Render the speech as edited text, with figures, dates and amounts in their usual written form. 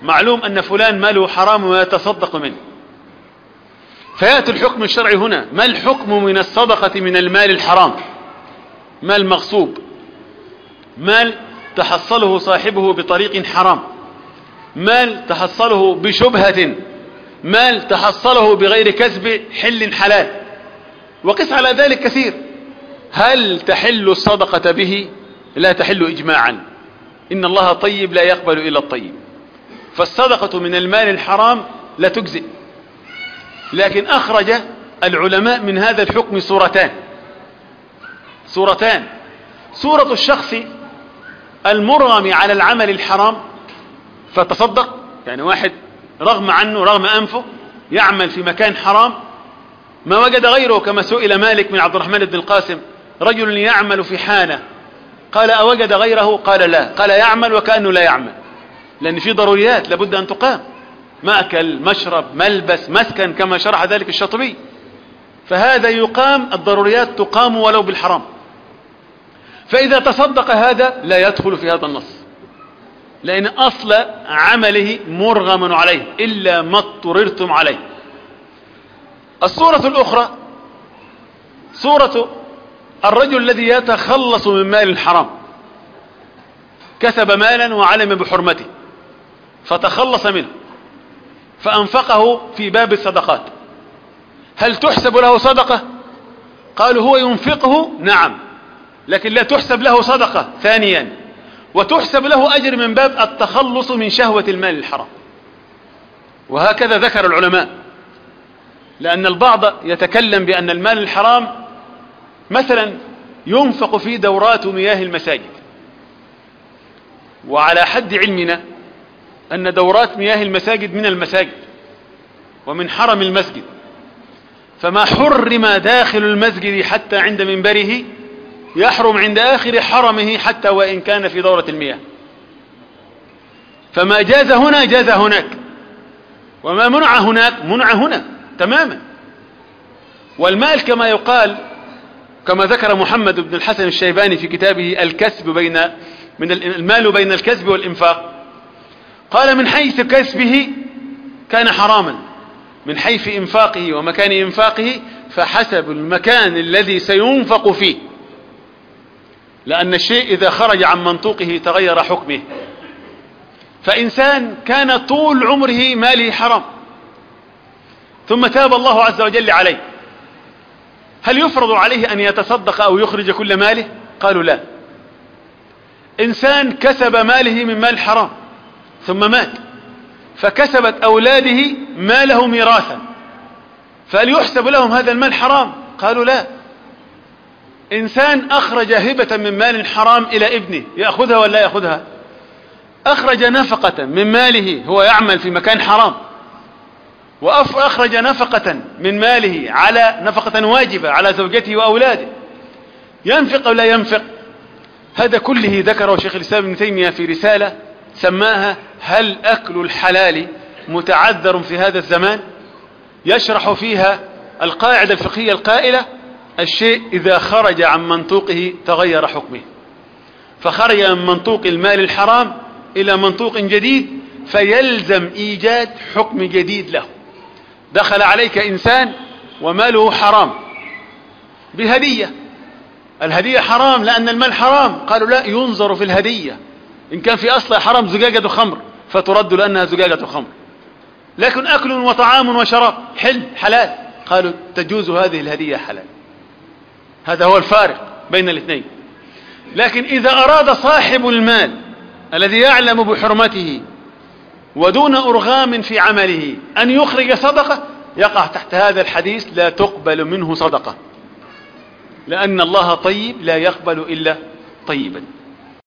معلوم أن فلان ماله حرام ويتصدق منه، فيأتي الحكم الشرعي هنا: ما الحكم من الصدقة من المال الحرام؟ مال مغصوب، مال تحصله صاحبه بطريق حرام، مال تحصله بشبهة، مال تحصله بغير كسب حل حلال، وقس على ذلك كثير. هل تحل الصدقة به؟ لا تحل إجماعا، إن الله طيب لا يقبل إلا الطيب، فالصدقة من المال الحرام لا تجزئ. لكن أخرج العلماء من هذا الحكم صورتان: صورة الشخص المرغم على العمل الحرام فتصدق، يعني واحد رغم أنفه يعمل في مكان حرام ما وجد غيره، كما سئل مالك من عبد الرحمن بن القاسم: رجل يعمل في حانة، قال أوجد غيره؟ قال لا، قال يعمل وكأنه لا يعمل، لأن في ضروريات لابد أن تقام: مأكل، مشرب، ملبس، مسكن، كما شرح ذلك الشاطبي. فهذا يقام، الضروريات تقام ولو بالحرام. فإذا تصدق هذا لا يدخل في هذا النص، لأن أصل عمله مرغم عليه إلا ما اضطررتم عليه. الصورة الأخرى صورة الرجل الذي يتخلص من مال الحرام، كسب مالا وعلم بحرمته فتخلص منه فأنفقه في باب الصدقات، هل تحسب له صدقة؟ قالوا هو ينفقه نعم، لكن لا تحسب له صدقة ثانيا، وتحسب له أجر من باب التخلص من شهوة المال الحرام. وهكذا ذكر العلماء، لأن البعض يتكلم بأن المال الحرام مثلا ينفق في دورات مياه المساجد، وعلى حد علمنا أن دورات مياه المساجد من المساجد ومن حرم المسجد، فما حرم داخل المسجد حتى عند منبره يحرم عند آخر حرمه حتى وإن كان في دورة المياه. فما جاز هنا جاز هناك، وما منع هناك منع هنا تماما. والمال كما يقال، كما ذكر محمد بن الحسن الشيباني في كتابه الكسب من المال بين الكسب والإنفاق، قال: من حيث كسبه كان حراما، من حيث إنفاقه ومكان إنفاقه فحسب المكان الذي سينفق فيه، لأن الشيء إذا خرج عن منطوقه تغير حكمه. فإنسان كان طول عمره ماله حرام ثم تاب الله عز وجل عليه، هل يفرض عليه أن يتصدق أو يخرج كل ماله؟ قالوا لا. إنسان كسب ماله من مال حرام ثم مات، فكسبت أولاده ماله ميراثا، فهل يحسب لهم هذا المال حرام؟ قالوا لا. إنسان أخرج هبة من مال حرام إلى ابنه، يأخذها ولا يأخذها؟ أخرج نفقة من ماله، هو يعمل في مكان حرام، وأخرج نفقة من ماله على نفقة واجبة على زوجته وأولاده، ينفق أو لا ينفق؟ هذا كله ذكره شيخ الإسلام ابن تيمية في رسالة سماها: هل أكل الحلال متعذر في هذا الزمان؟ يشرح فيها القاعدة الفقهية القائلة: الشيء إذا خرج عن منطوقه تغير حكمه، فخرج من منطوق المال الحرام إلى منطوق جديد فيلزم إيجاد حكم جديد له. دخل عليك إنسان وماله حرام بهدية، الهدية حرام لأن المال حرام، قالوا لا، ينظر في الهدية، إن كان في أصل حرام زجاجة خمر فترد لأنها زجاجة خمر، لكن أكل وطعام وشراب حلال، قالوا تجوز هذه الهدية حلال. هذا هو الفارق بين الاثنين. لكن إذا أراد صاحب المال الذي يعلم بحرمته ودون أرغام في عمله أن يخرج صدقة، يقع تحت هذا الحديث: لا تقبل منه صدقة، لأن الله طيب لا يقبل إلا طيبا.